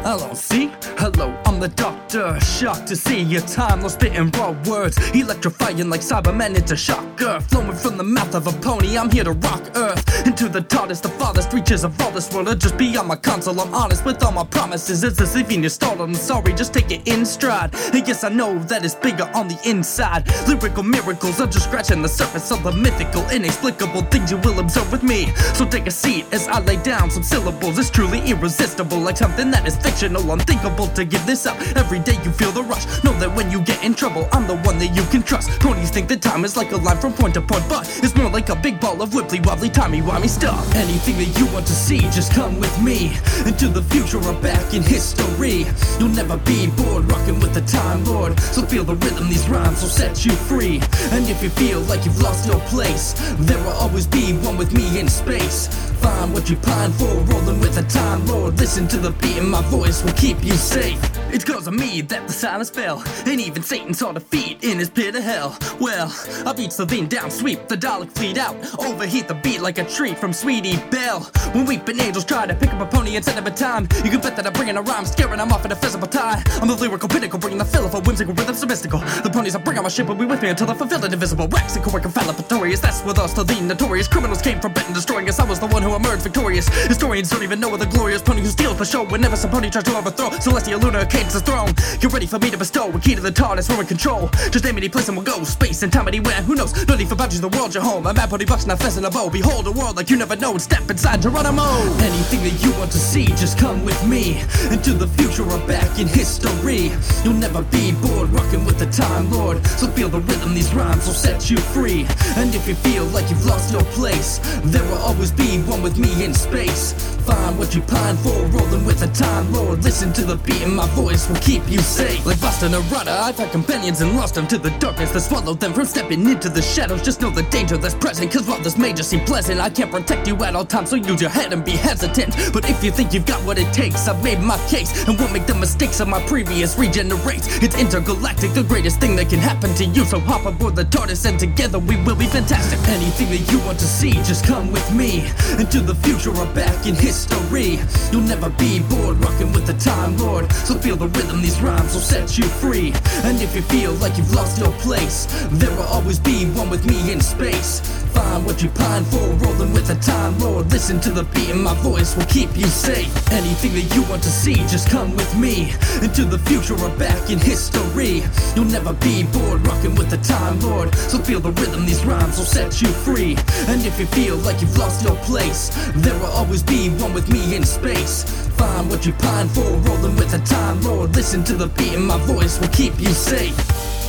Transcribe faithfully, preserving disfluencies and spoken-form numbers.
Hello, see? Hello, I'm the doctor. Shocked to see your time lost spitting raw words, electrifying like Cybermen into shocker. Flowing from the mouth of a pony, I'm here to rock Earth into the tallest, the farthest reaches of all this world. Or just beyond my console, I'm honest with all my promises. It's as if you're startled. I'm sorry, just take it in stride. And yes, I know that it's bigger on the inside. Lyrical miracles are just scratching the surface of the mythical, inexplicable things you will observe with me. So take a seat as I lay down some syllables. It's truly irresistible, like something that is fictional, unthinkable to give this up. Every day you feel the rush. Know that when you get in trouble, I'm the one that you can trust. Ponies think that time is like a line from point to point, but it's more like a big ball of wibbly wobbly timey-wimey stuff. Anything that you want to see, just come with me into the future or back in history. You'll never be bored rocking with the Time Lord. So feel the rhythm, these rhymes will set you free. And if you feel like you've lost your place, there will always be one with me in space. Find what you pine for, rolling with the Time Lord. Listen to the beat and my voice will keep you safe. It's cause of me that the silence fell, and even Satan saw defeat in his pit of hell. Well, I beat Slovene down, sweep the Dalek fleet out, overheat the beat like a tree from Sweetie Belle. When weeping angels try to pick up a pony and send him a time, you can bet that I'm bringing a rhyme, scaring them off in a physical tie. I'm the lyrical pinnacle, bringing the fill for whimsical rhythms so mystical. The ponies I bring on my ship will be with me until they're fulfilled and invisible. Raxical, work infallipatorious, that's with us, the notorious criminals came from Britain destroying us. I was the one who emerged victorious. Historians don't even know of the glorious pony who steals the show whenever some pony tries to overthrow Celestia Luna Cadence's throne. You're ready for me to bestow a key to the TARDIS, we're in control. Just name any place and we'll go. Space and time anywhere, who knows? No need for boundaries, the world's your home. A mad pony bucks and a fez and a bow. Behold a world like you never know and step inside Geronimo. Anything that you want to see, just come with me into the future or back in history. You'll never be bored rocking with the Time Lord. So feel the rhythm, these rhymes will set you free. And if you feel like you've lost your place, there will always be one with me in space. Find what you pine for, rolling with the Time Lord. Listen to the beat and my voice will keep you safe. Like Boston and Rudder, I've had companions and lost them to the darkness that swallowed them from stepping into the shadows. Just know the danger that's present, cause while this may just seem pleasant, I can't protect you at all times, so use your head and be hesitant. But if you think you've got what it takes, I've made my case and won't make the mistakes of my previous regenerates. It's intergalactic, the greatest thing that can happen to you. So hop aboard the TARDIS and together we will be fantastic. Anything that you want to see, just come with me into the future or back in history. You'll never be bored rocking with the Time Lord. So feel the rhythm, these rhymes will set you free. And if you feel like you've lost your place, there will always be one with me in space. Find what you pine for, rolling with the Time Lord. Listen to the beat and my voice will keep you safe. Anything that you want to see, just come with me into the future or back in history. You'll never be bored rocking with the Time Lord. So feel the rhythm, these rhymes will set you free. And if you feel like you've lost your place, there will always be one with me in space. Find what you pine for, rolling with the Time Lord. Listen to the beat and my voice will keep you safe.